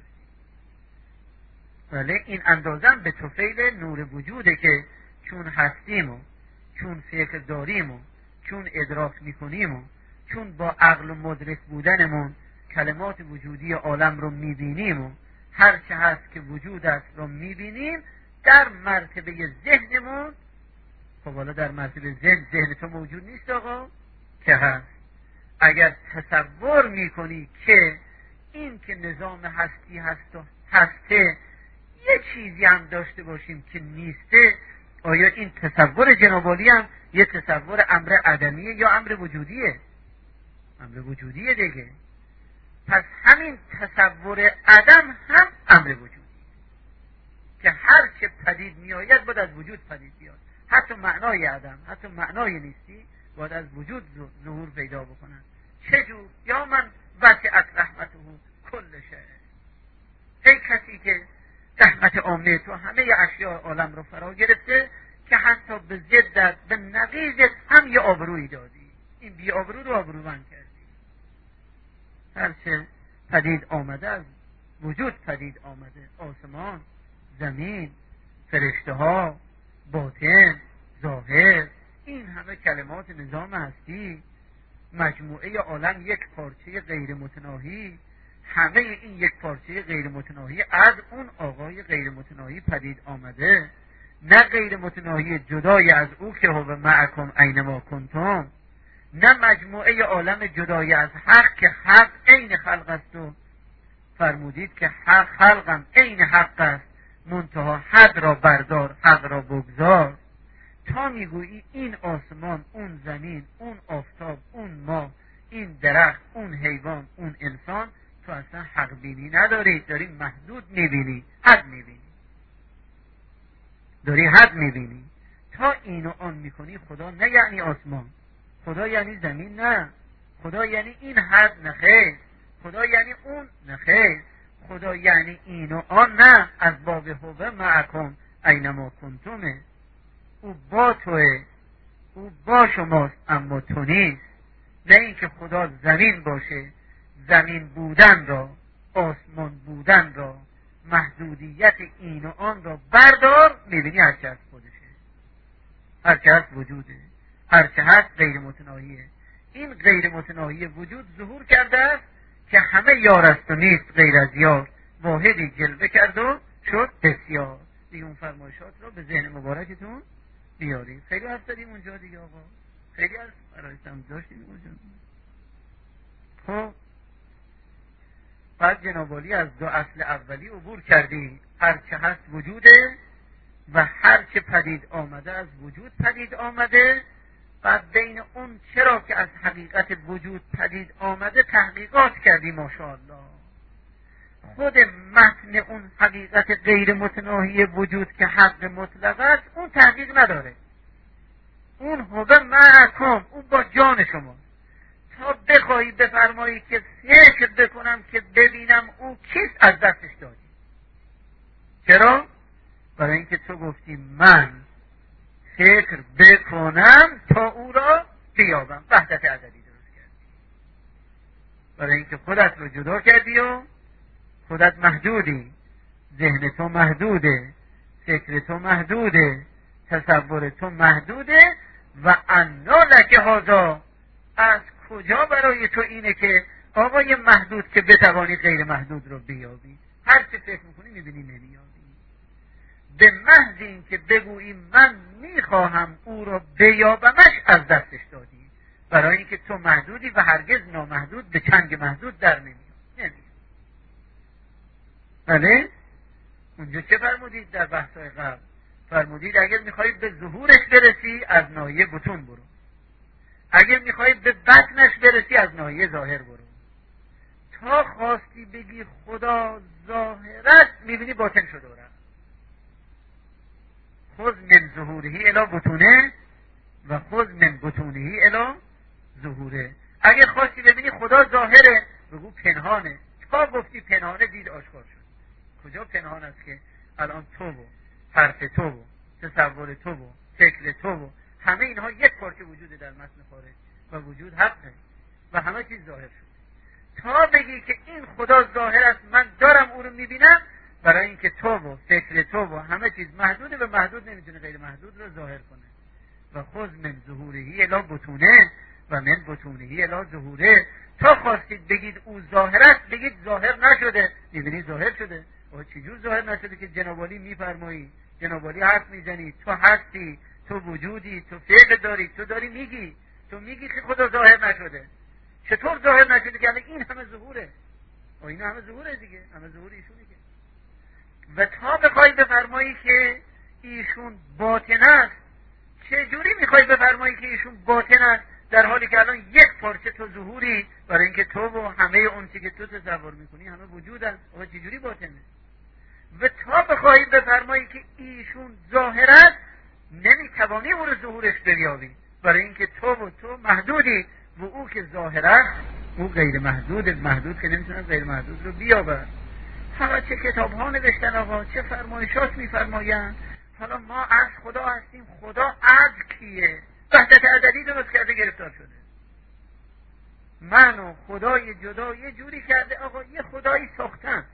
ولی این اندازم به طفیل نور وجوده که چون هستیم و چون فکر داریم و چون ادراک میکنیم و چون با عقل و مدرک بودنمون کلمات وجودی عالم رو میبینیم و هر چه هست که وجود است رو میبینیم، در مرتبه ذهنمون. خب حالا در مرتبه ذهن تو موجود نیست آقا که هست. اگر تصور میکنی که این که نظام هستی هست و هسته یه چیزی هم داشته باشیم که نیسته، آیا این تصور جنابالی هم یه تصور امر عدمیه یا امر وجودیه؟ امر وجودیه دیگه. پس همین تصور عدم هم امر وجودیه که هر چه پدید می آید باید از وجود پدید بیاد. حتی معنای عدم، حتی معنای نیستی باید از وجود ظهور پیدا بکنن. چجور؟ یا من وسعت رحمته کل شیء. ای کسی که رحمت عامه تو همه اشیاء عالم رو فرا گرفته که حتی به ضدت، به نقیضت هم یه آبرویی دادی، این بی آبرو رو آبرومند کردی. هرچه پدید آمده از وجود پدید آمده، آسمان، زمین، فرشته ها، باطن، ظاهر، این همه کلمات نظام هستی، مجموعه عالم یک پارچه غیر متناهی، همه این یک پارچه غیر متناهی از اون آقای غیر متناهی پدید آمده، نه غیر متناهی جدای از او که هو معکم اینما کنتم، نه مجموعه عالم جدای از حق که حق عین خلق است و فرمودید که حق خلقم عین حق است، منتها حد را بردار حق را بگذار. تا میگویی این آسمان، اون زمین، اون آفتاب، اون ماه، این درخت، اون حیوان، اون انسان، تو اصلا حق بینی نداری، داری محدود میبینی، حد میبینی، داری حد میبینی. تا اینو آن میکنی خدا نه یعنی آسمان، خدا یعنی زمین، نه خدا یعنی این حد، نه خیر، خدا یعنی اون، نه خیر، خدا یعنی اینو آن، نه از باب هو معکم اینما کنتمه. او با توه، او با شماست اما تو نیست. نه اینکه خدا زمین باشه، زمین بودن را، آسمان بودن را، محدودیت این و آن را بردار، میبینی هرچه هست خودشه، هرچه هست وجوده، هرچه هست غیر متناهیه. این غیر متناهی وجود ظهور کرده است که همه یار است و نیست غیر از یار، واحدی جلوه کرد و شد بسیار. دیگه اون فرمایشات رو به ذهن مبارکتون بیارید. خیلی حرف دادیم اونجا دیگه آقا، خیلی حرف برای سمت داشتیم اونجا. خب بعد جنابالی از دو اصل اولی عبور کردی، هرچه هست وجوده و هرچه پدید آمده از وجود پدید آمده. بعد بین اون چرا که از حقیقت وجود پدید آمده تحقیقات کردی، ماشاءالله. خود متن اون حقیقت غیر متناهی وجود که حق مطلق است، اون تحقیق نداره. اون هو معکم، اون با توان شما تا بخواهی بفرمایی که فکر بکنم که ببینم او کیست، از دستش دادی. چرا؟ برای اینکه تو گفتی من فکر بکنم تا او را بیابم. وحدت عددی درست کردی، برای اینکه خودت رو جدا کردی و خودت محدودی، ذهن تو محدوده، فکر تو محدوده، تصور تو محدوده. و انا لک هذا، از کجا برای تو اینه که آقای محدود که بتوانی غیر محدود رو بیابی؟ هر چه فکر میکنی میبینی نمیابی. به محض این که بگویی من میخواهم او رو بیابمش، از دستش دادی، برای اینکه تو محدودی و هرگز نامحدود به چنگ محدود در نمیاد. بله؟ اونجا چه فرمودید در بحثای قبل؟ فرمودید اگر میخوایی به ظهورش برسی از ناحیه بطون برو، اگر میخوایی به بطنش برسی از ناحیه ظاهر برو. تا خواستی بگی خدا ظاهرت، میبینی باطن شده برم. خذ من ظهورهی الی بطونه و خذ من بطونهی الی ظهوره. اگر خواستی ببینی خدا ظاهره، بگو پنهانه. تا گفتی پنهانه، دید آشکار شد. کجا پنهان است که الان تو و حرف تو و تصور تو و فکر تو و همه اینها یک پارچه وجود در متن خارج و وجود حقه و همه چیز ظاهر شد. تا بگی که این خدا ظاهر است، من دارم او رو میبینم، برای اینکه تو و فکر تو و همه چیز محدوده و محدود نمیتونه غیر محدود رو ظاهر کنه. و خذ من ظهورهی الی بطونه و من بطونهی الی ظهوره. تا خواستید بگید او ظاهر است، بگید ظاهر نشده، میبینی ظاهر شده. و چجور ظاهر نشده که جنابالی میفرمایی، جنابالی حرف میزنی، تو هستی، تو وجودی، تو فکر داری، تو داری میگی، تو میگی که خدا ظاهر نشده. چطور ظاهر نشده که این همه ظهوره؟ و این همه ظهوره دیگه، همه ظهور ایشونه که. و تا بخوای بفرمایی که ایشون باطن است، چجوری میخوای بفرمایی که ایشون باطن است در حالی که الان یک پارچه تو ظهوری؟ برای اینکه تو و همه اون چیزی که تو تصور میکنی همه وجود است. و چجوری باطنه؟ و تا بخوای بفرمایی که ایشون ظاهر است، نمیتوانی او رو ظهورش بیابی، برای اینکه تو محدودی و او که ظاهر است او غیر محدود که نمیتونه غیر محدود رو بیابه. حالا چه کتاب ها نوشتن آقا، چه فرمایشات میفرمایند. حالا ما از خدا هستیم، خدا از کیه؟ وحدت عددی درست کرده، گرفتار شده. من و خدای جدا یه جوری کرده آقا، یه خدایی ساختن،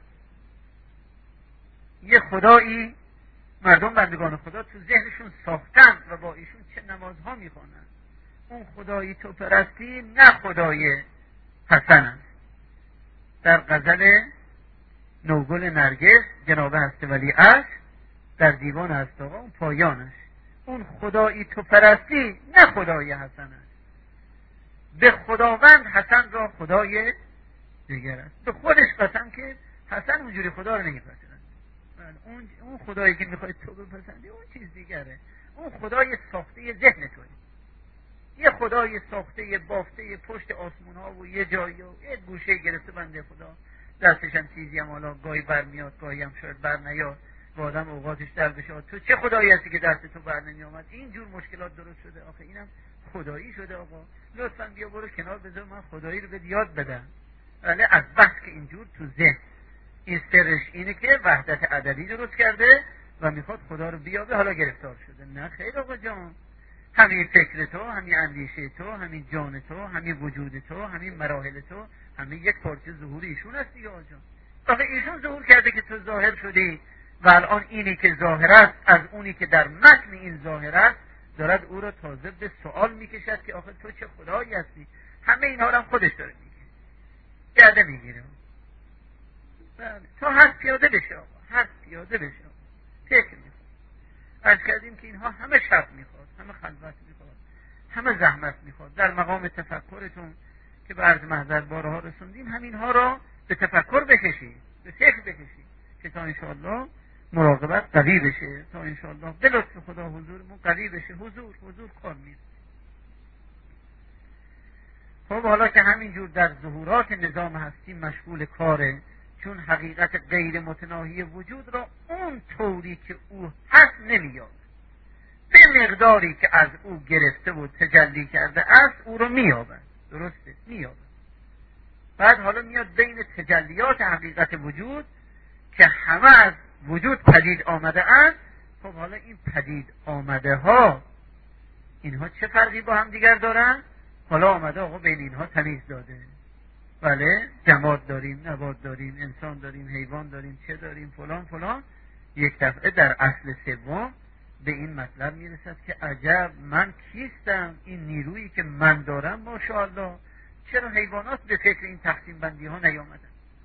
یه خدایی مردم بندگان خدا تو ذهنشون ساختن و با ایشون چه نمازها میخونن. اون خدایی تو پرستی نه خدای حسن است. در غزل نوگل نرگس جناب هست ولی است در دیوان است آقا، اون پایانش، اون خدایی تو پرستی نه خدای حسن است. به خداوند حسن را خدای دیگر است. به خودش قسم که حسن اونجوری خدا رو نمیپسند. اون خدایی که میخوای تو بپسندی اون چیز دیگره. اون خدای ساخته ذهن توی، یه خدای ساخته بافته پشت آسمون ها و یه جایی و یه گوشه گرفته بنده خدا، دستش هم چیزی هم حالا گاهی بر میاد گاهی هم شاید بر نیاد و آدم اوقاتش در بشه. تو چه خدایی هستی که دست تو بر نمی آمد؟ اینجور مشکلات درست شده. آخه اینم خدایی شده آقا، لطفا بیا برو کنار بذار من خدایی رو به یاد بدم. ولی از بس که اینجور تو ذهن این سرش اینه که وحدت عددی درست کرده و میخواد خدا رو بیابه، حالا گرفتار شده. نه خیر آقا جان، همین فکر تو، همین اندیشه تو، همین جان تو، همین وجود تو، همین مراحل تو، همین یک پارچه ظهور ایشون هست دیگه آقا جان. آخه ایشون ظهور کرده که تو ظاهر شدی و الان اینی که ظاهر است از اونی که در متن این ظاهر است دارد او را تازه به سوال میکشد که آخه تو چه خدایی هستی. همه اینها رو هم خودش داره میگه، گرده میگیره تا هست پیاده بشه آقا، هست پیاده بشه آقا. فکر میخواد. عرض کردیم که اینها همه شب میخواد، همه خلوت میخواد، همه زحمت میخواد. در مقام تفکرتون که به عرض محضر بارها رسوندیم همینها را به تفکر بکشید، به فکر بکشید که تا انشاءالله مراقبت قوی بشه، تا انشاءالله به لطف خدا حضورمون قوی بشه. حضور کار نیست. خب حالا که همینجور در ظهورات نظام هستی مشغول کاره، چون حقیقت غیر متناهی وجود را اون طوری که او هست نمیاد، به مقداری که از او گرفته و تجلی کرده است او رو میابد. درسته؟ میابد. بعد حالا میاد بین تجلیات حقیقت وجود که همه از وجود پدید آمده است. خب حالا این پدید آمده ها اینها چه فرقی با هم دیگر دارن؟ حالا آمده آقا بین اینها تمیز داده. بله، جماد داریم، نبات داریم، انسان داریم، حیوان داریم، چه داریم، فلان فلان. یک دفعه در اصل سوم به این مطلب میرسد که عجب، من کیستم؟ این نیرویی که من دارم ماشاءالله، چرا حیوانات به فکر این تقسیم بندی ها نیامدن؟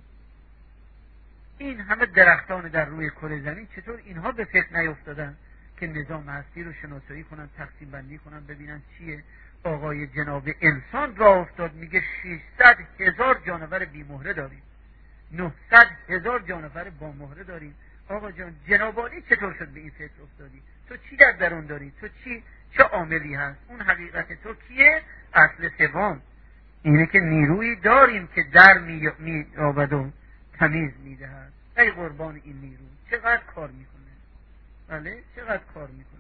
این همه درختان در روی کره زمین چطور اینها به فکر نیفتادن که نظام هستی رو شناسایی کنن، تقسیم بندی کنن، ببینن چیه؟ آقای جناب انسان را افتاد میگه 600,000 جانور بی مهره داریم، 900,000 جانور با مهره داریم. آقا جان، جناب عالی چطور شد به این فکر افتادی؟ تو چی در درون داری؟ تو چه عاملی هست؟ اون حقیقت تو کیه؟ اصل سوم اینه که نیرویی داریم که در می‌یابد و تمیز میدهد. ای قربان این نیرو چقدر کار میکنه. بله، چقدر کار میکنه.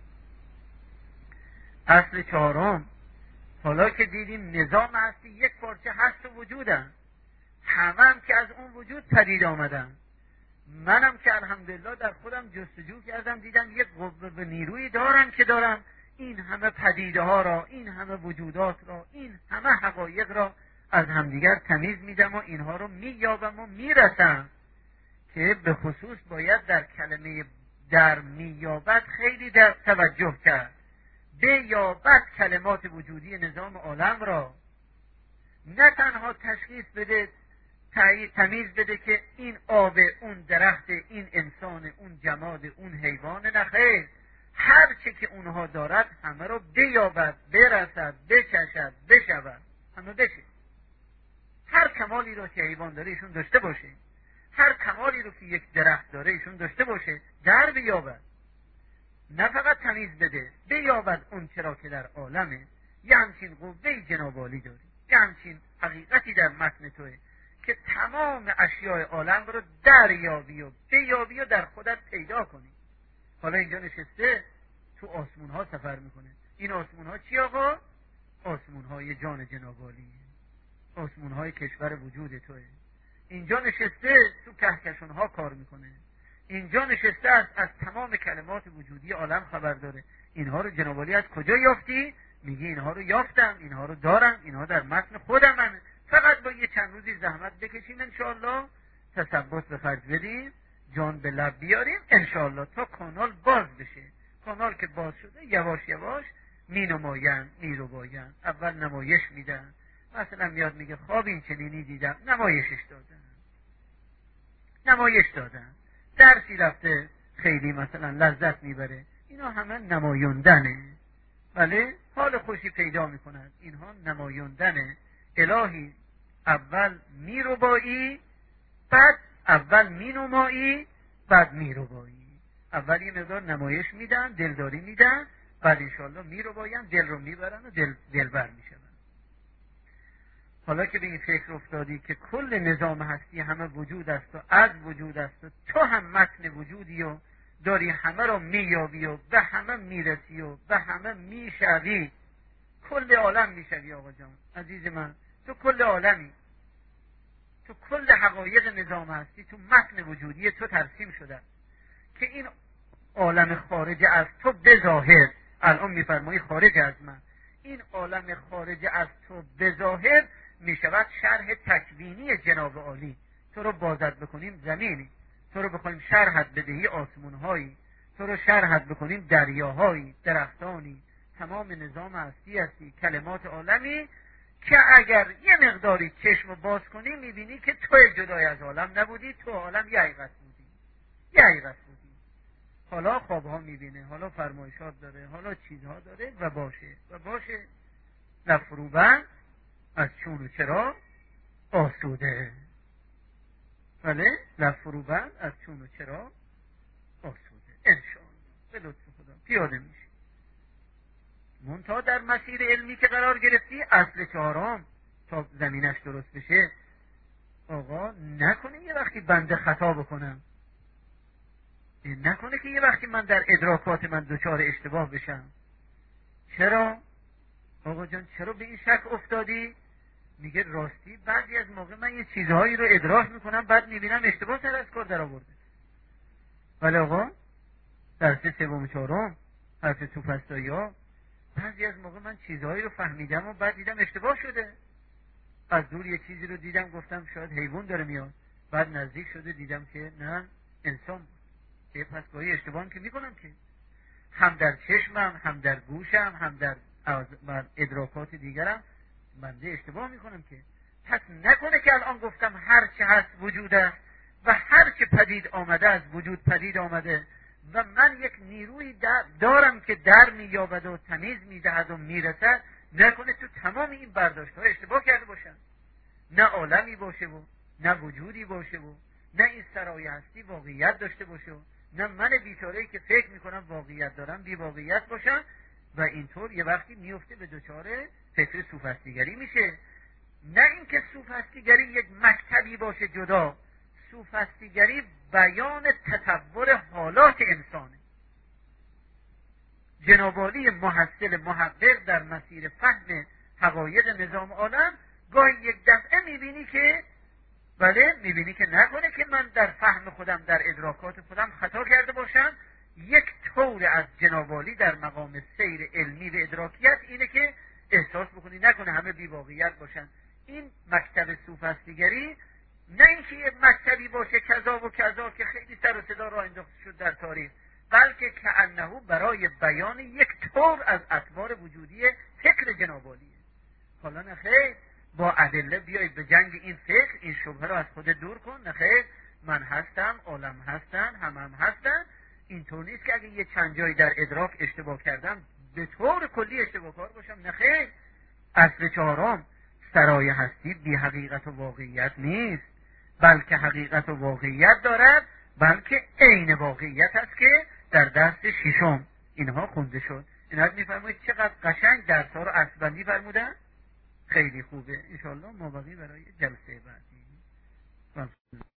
اصل چهارم، حالا که دیدیم نظام هستی یک پارچه هست و وجودن، همم که از اون وجود پدید آمدن، منم که الحمدلله در خودم جستجو کردم دیدم یک قوه و نیرویی دارم که دارم این همه پدیده ها را، این همه وجودات را، این همه حقایق را از همدیگر تمیز میدم و اینها رو مییابم و میرسم. که به خصوص باید در کلمه در مییابد خیلی در توجه کرد. بیابد کلمات وجودی نظام عالم را، نه تنها تشخیص بده، تمیز بده که این آب، اون درخت، این انسان، اون جماد، اون حیوان، نخیر، هر چه که اونها دارد همه رو بیابد، برسد، بچشد، بشود، همه بشه. هر کمالی رو که حیوان داره ایشون داشته باشه، هر کمالی رو که یک درخت داره ایشون داشته باشه، در بیابد. نه فقط تمیز بده، بیابد اون چرا که در عالمه. یه همچین قوه جناب عالی داری، یه همچین حقیقتی در متن توه که تمام اشیاء عالم رو دریابی و بیابی و در خودت پیدا کنی. حالا اینجا نشسته تو آسمون ها سفر میکنه. این آسمون ها چی آقا؟ آسمون های جان جناب عالی، آسمون های کشور وجود توه. اینجا نشسته تو کهکشان ها کار میکنه. اینجا نشسته است از تمام کلمات وجودی عالم خبر داره. اینها رو جناب عالی از کجا یافتی؟ میگه اینها رو یافتم، اینها رو دارم، اینها در متن خودم. فقط با یه چند روزی زحمت بکشیم انشاءالله، تثبت به خرج بدیم، جان به لب بیاریم انشاءالله تا کانال باز بشه. کانال که باز شده یواش یواش می نماین، می رو باین. اول نمایش میدن، مثلا میاد میگه خواب این چنینی دیدم، نمایشش دادن، درسی رفته خیلی مثلا لذت میبره، اینا همه نمایوندنه. بله، حال خوشی پیدا میکنند، اینها نمایوندنه. الهی اول میروبایی، بعد اول مینمایی، بعد میروبایی. اول یه مقدار نمایش میدن، دلداری میدن، بعد انشاءالله میروباین، دل رو میبرن و دلبر میشن. حالا که به این فکر افتادی که کل نظام هستی همه وجود است و از وجود است و تو هم متن وجودی و داری همه رو مییابی و به همه میرسی و به همه میشوی، کل عالم میشوی. آقا جان عزیز من، تو کل عالمی، تو کل حقایق نظام هستی تو متن وجودی تو ترسیم شده که این عالم خارج از تو بظاهر، الان میفرمایی خارج از من، این عالم خارج از تو بظاهر میشود شرح تکوینی جناب عالی. تو رو بازد بکنیم زمینی، تو رو بخوایم شرحت بدهی آسمونهایی، تو رو شرحت بکنیم دریاهایی، درختانی، تمام نظام هستی، کلمات عالمی که اگر یه مقداری چشم باز کنی میبینی که تو جدای از عالم نبودی، تو عالم یه حقیقت بودی. حالا خوابها میبینه، حالا فرمایشات داره، حالا چیزها داره و باشه لفروبن از چون و چرا آسوده. بله، لفروبن از چون و چرا آسوده. انشاءالله به لطف خدا پیاده میشه. منتها در مسیر علمی که قرار گرفتی، اصل چهارم تا زمینش درست بشه، آقا نکنه یه وقتی بنده خطا بکنم نکنه که یه وقتی من در ادراکات من دچار اشتباه بشم. چرا؟ آقا جان چرا به این شک افتادی؟ میگه راستی بعضی از موقع من یه چیزهایی رو ادراک میکنم بعد میبینم اشتباه سر از کار در آورده. ولی آقا درس سوم و چهارم حرف سوفسطایی ها بعضی از موقع من چیزهایی رو فهمیدم و بعد دیدم اشتباه شده. از دور یه چیزی رو دیدم گفتم شاید حیوان داره میاد، بعد نزدیک شده دیدم که نه انسان بود. پس گاهی اشتباهم که میکنم که هم در چشمم هم در گوشم هم در ادراکات دیگرم بنده اشتباه میکنم که. پس نکنه که الان گفتم هر چه هست وجود است و هر چه پدید آمده از وجود پدید آمده و من یک نیروی دارم که در مییابد و تمیز میدهد و میرسد. نکنه تو تمام این برداشت ها اشتباه کرده باشم. نه عالمی باشه و نه وجودی باشه و نه این سرای هستی واقعیت داشته باشه و نه من بیچاره‌ای که فکر میکنم واقعیت دارم بی واقعیت باشم و اینطور یه وقتی میفته به دچار فکر سوفسطیگری میشه. نه اینکه سوفسطیگری یک مکتبی باشه جدا. سوفسطیگری بیان تطور حالات انسانه. جناب عالی محصل محقق در مسیر فهم حقایق نظام عالم گاهی یک دفعه میبینی که بله میبینی که نکنه که من در فهم خودم در ادراکات خودم خطا کرده باشم. یک طور از جناب عالی در مقام سیر علمی و ادراکیت اینه که احساس بکنی نکنه همه بی واقعیت باشن. این مکتب سوفسطیگری نه اینکه یک مکتبی باشه کذا و کذا که خیلی سر و صدا راه انداخته شد در تاریخ، بلکه کأنه برای بیان یک طور از اطوار وجودی فکر جناب عالیه. حالا نخیر با ادله بیایید به جنگ این فکر، این شبهه رو از خود دور کن. نخیر من هستم، عالم هستن، هم هستن. اینطور نیست که اگه یه چند جایی در ادراک اشتباه کردم به طور کلی اشتباه کار باشم. نخیر اصل چهارم سرای هستی بی حقیقت و واقعیت نیست، بلکه حقیقت و واقعیت دارد، بلکه عین واقعیت است که در درس ششم اینها خونده شد. اینا میفرمایید چقدر قشنگ درس‌ها رو اصلاً فرمودن. خیلی خوبه. انشالله ما باقی برای جلسه بعدی.